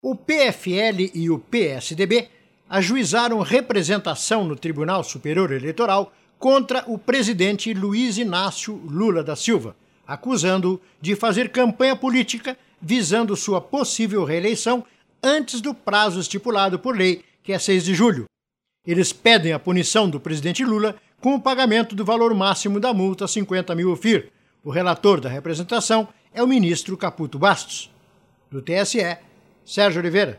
O PFL e o PSDB ajuizaram representação no Tribunal Superior Eleitoral contra o presidente Luiz Inácio Lula da Silva, acusando-o de fazer campanha política visando sua possível reeleição antes do prazo estipulado por lei, que é 6 de julho. Eles pedem a punição do presidente Lula com o pagamento do valor máximo da multa, 50 mil UFIR. O relator da representação é o ministro Caputo Bastos. Do TSE, Sérgio Oliveira.